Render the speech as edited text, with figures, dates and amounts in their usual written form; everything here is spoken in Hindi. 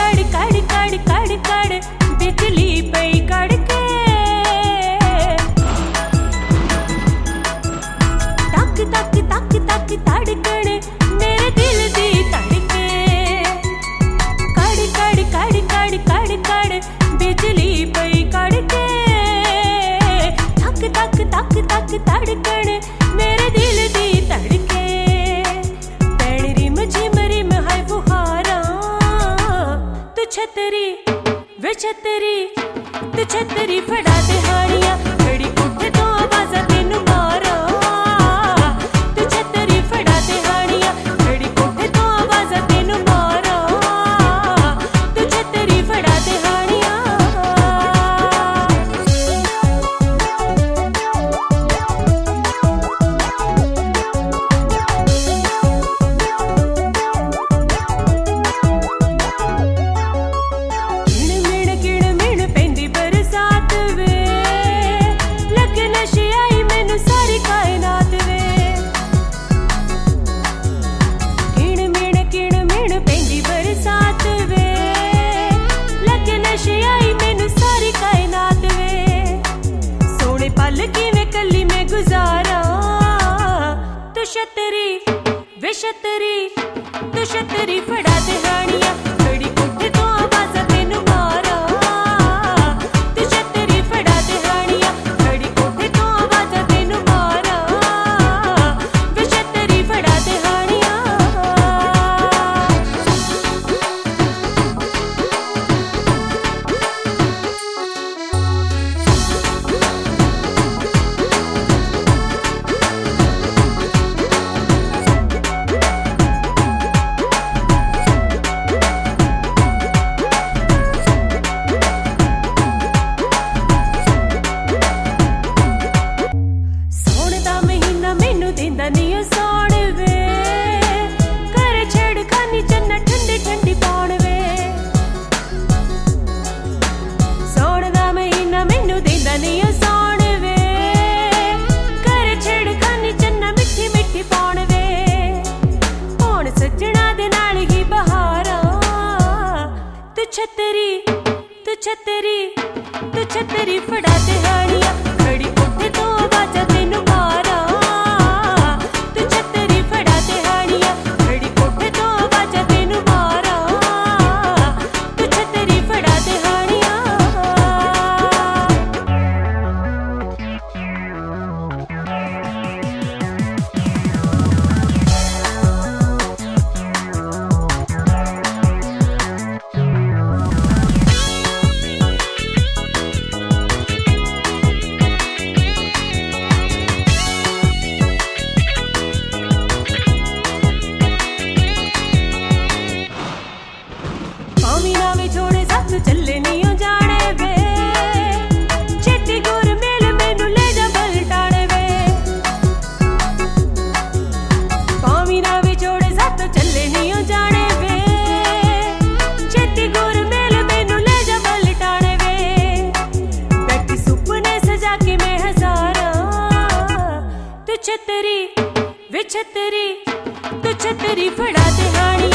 कड़ कड़ कड़ कड़ कड़ बिजली पई कड़के तक तक तक तक धड़कने मेरे दिल दी धड़के कड़ कड़ कड़ कड़ कड़ कड़ बिजली पई कड़के तक तक तक तक धड़कने मेरे दिल दी धड़के पैण रिम झिम रिम है फुहारा तू छतरी वे छतरी तू छतरी फड़ा दे हानियां घड़ी उठे तो आवाज़ तेनू मारा तू छतरी फड़ा दे हानियां घड़ी उठे तो आवाज़ तेनू मारा तू छतरी फड़ा दे हानियां गुजारा तू छतरी वे छतरी तू छतरी फड़ा दे हानियां घड़ी उठे तो आवाज़ तेनू मारा तू छतरी फड़ा दे हानियां घड़ी उठे तो आवाज़ तेनू मारा वे छतरी फड़ा दे हानियां छतरी तू छतरी तू छतरी फड़ा दे हानियां घड़ी उठे तो आवाज़ तेनू मारा तू छतरी फड़ा दे हानियां घड़ी उठे तो आवाज़ तेनू मारा तू छतरी फड़ा दे हानियां चले नहीं जाने वे छेती गुर मेल मैनू ले जा पलटाने वे पावी ना वे जोड़े साथ चले नहीं जाने वे छेती गुर मेल मैनू ले जा पलटाने वे बैठी सुपने सजा के मैं हजारा तू छतरी वे छतरी तू छतरी फड़ा दे हानियां